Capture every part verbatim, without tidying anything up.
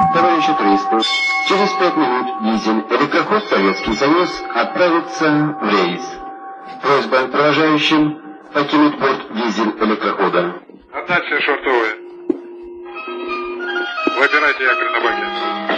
Товарищи туристы, через пять минут дизель электроход «Советский Союз» отправится в рейс. Просьба провожающим покинуть порт дизель электрохода. Отдать все швартовые. Выбирайте якорь на баке.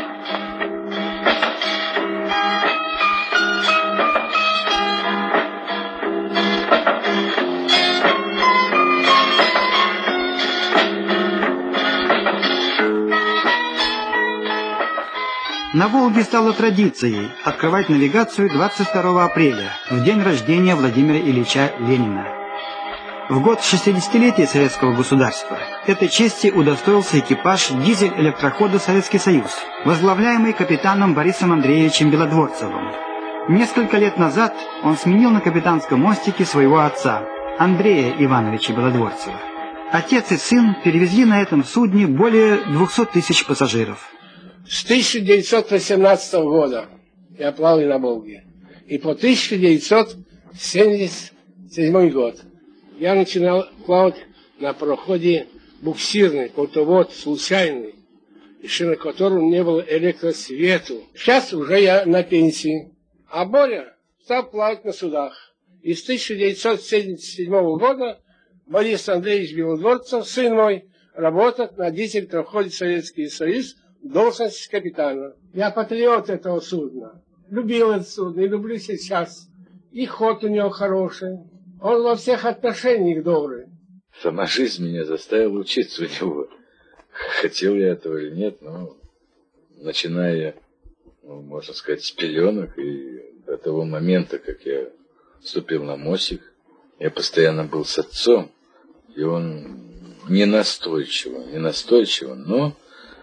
На Волге стало традицией открывать навигацию двадцать второго апреля, в день рождения Владимира Ильича Ленина. В год шестидесятилетия советского государства этой чести удостоился экипаж дизель-электрохода «Советский Союз», возглавляемый капитаном Борисом Андреевичем Белодворцевым. Несколько лет назад он сменил на капитанском мостике своего отца, Андрея Ивановича Белодворцева. Отец и сын перевезли на этом судне более двухсот тысяч пассажиров. С тысяча девятьсот восемнадцатого года я плавал на Волге. И по тысяча девятьсот семьдесят седьмой год я начинал плавать на пароходе буксирный, плотовод случайный, еще на котором не было электросвету. Сейчас уже я на пенсии. А Боря стал плавать на судах. И с тысяча девятьсот семьдесят седьмого года Борис Андреевич Белодворцев, сын мой, работает на дизель-электроходе «Советский Союз» в должности капитана. Я патриот этого судна. Любил это судно и люблю сейчас. И ход у него хороший. Он во всех отношениях добрый. Сама жизнь меня заставила учиться у него. Хотел я этого или нет, но начиная, ну, можно сказать, с пеленок и до того момента, как я вступил на мостик, я постоянно был с отцом, и он не настойчиво, не настойчиво, но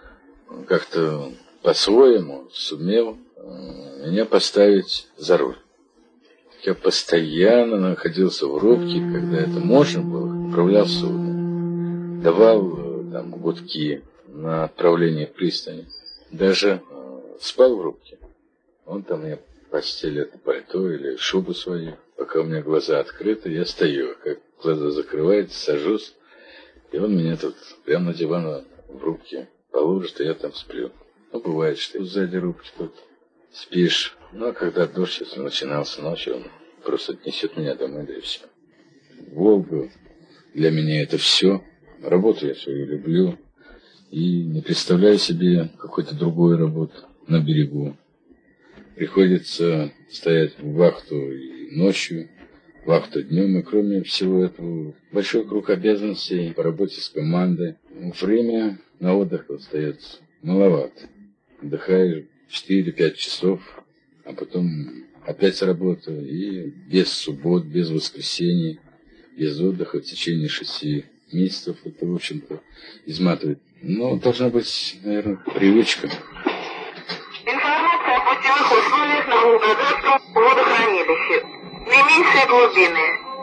как-то по-своему сумел меня поставить за руль. Я постоянно находился в рубке, когда это можно было, управлял судном, давал там гудки на отправление в пристани, даже э, спал в рубке. Он там мне постелит пальто или шубу свою, пока у меня глаза открыты, я стою, как глаза закрываются, сажусь, и он меня тут прямо на диван в рубке положит, и я там сплю. Ну, бывает, что сзади рубки тут спишь. Ну, а когда дождь начинался ночью, он просто отнесет меня домой, да и все. Волга для меня это все. Работу я свою люблю. И не представляю себе какой-то другой работы на берегу. Приходится стоять в вахту и ночью, вахту днем, и кроме всего этого большой круг обязанностей по работе с командой. Время на отдых остается маловато. Отдыхаешь четыре-пять часов, а потом опять работа, и без суббот, без воскресений, без отдыха в течение шести месяцев. Это, в общем-то, изматывает. Но должна быть, наверное, привычка. Информация о путевых условиях на Волгоградском водохранилище. Наименьшие глубины.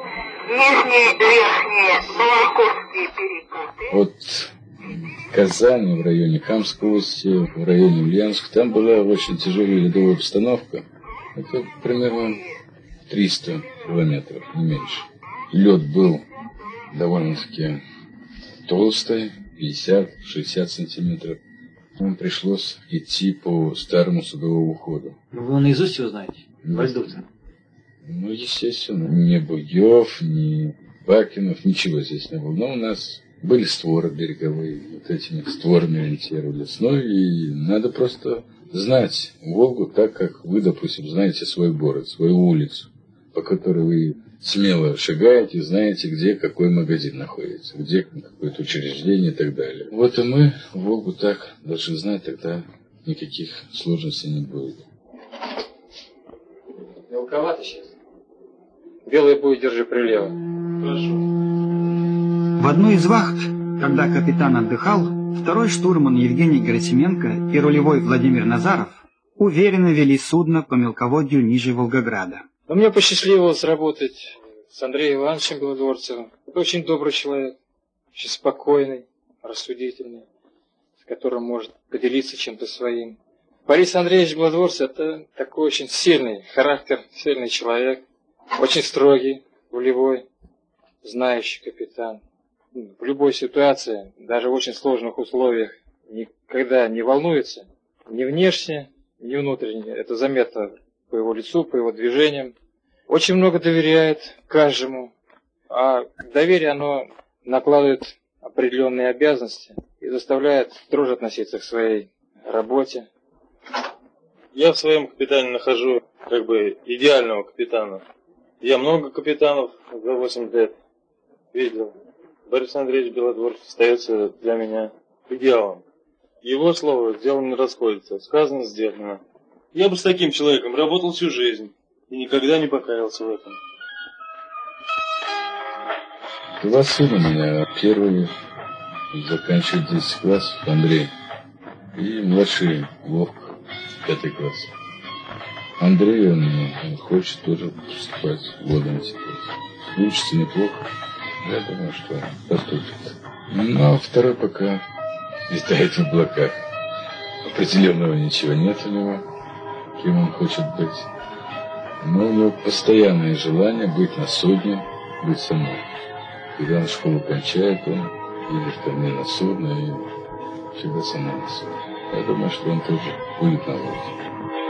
Нижние, верхние, Балаковские перекаты. Вот Казани, в районе Камской области, в районе Ульяновска, там была очень тяжелая ледовая обстановка. Это примерно триста километров, не меньше. Лед был довольно-таки толстый, пятьдесят-шестьдесят сантиметров. Нам пришлось идти по старому судовому ходу. Вы наизусть его знаете? По льду-то? Ну, естественно, ни Бугев, ни Бакинов, ничего здесь не было. Но у нас были створы береговые, вот этими створами ориентировались. Ну и надо просто знать Волгу так, как вы, допустим, знаете свой город, свою улицу, по которой вы смело шагаете, знаете, где какой магазин находится, где какое-то учреждение и так далее. Вот и мы Волгу так должны знать, тогда никаких сложностей не будет. Мелковато сейчас. Белый бой держи прилево. Хорошо. В одной из вахт, когда капитан отдыхал, второй штурман Евгений Герасименко и рулевой Владимир Назаров уверенно вели судно по мелководью ниже Волгограда. Но мне посчастливилось работать с Андреем Ивановичем Белодворцевым. Это очень добрый человек, очень спокойный, рассудительный, с которым может поделиться чем-то своим. Борис Андреевич Белодворцев – это такой очень сильный характер, сильный человек, очень строгий, волевой, знающий капитан. В любой ситуации, даже в очень сложных условиях, не когда не волнуется ни внешне, ни внутренне. Это заметно по его лицу, по его движениям. Очень много доверяет каждому. А доверие, оно накладывает определенные обязанности и заставляет строже относиться к своей работе. Я в своем капитане нахожу как бы идеального капитана. Я много капитанов за восемь лет видел. Борис Андреевич Белодворцев остается для меня идеалом. Его слово дело не расходится. Сказано, сделано. Я бы с таким человеком работал всю жизнь и никогда не покаялся в этом. Два сына у меня. Первый заканчивает десять классов, Андрей. И младший Вовка, пятый класс. Андрей, он, он хочет тоже поступать в Лодонский. Учится неплохо. Я думаю, что поступит. Ну, а второй пока летает в облаках. Определенного ничего нет у него, кем он хочет быть. Но у него постоянное желание быть на судне, быть со мной. Когда он школу кончает, он едет ко мне на судно и всегда со мной на судне. Я думаю, что он тоже будет на лодке.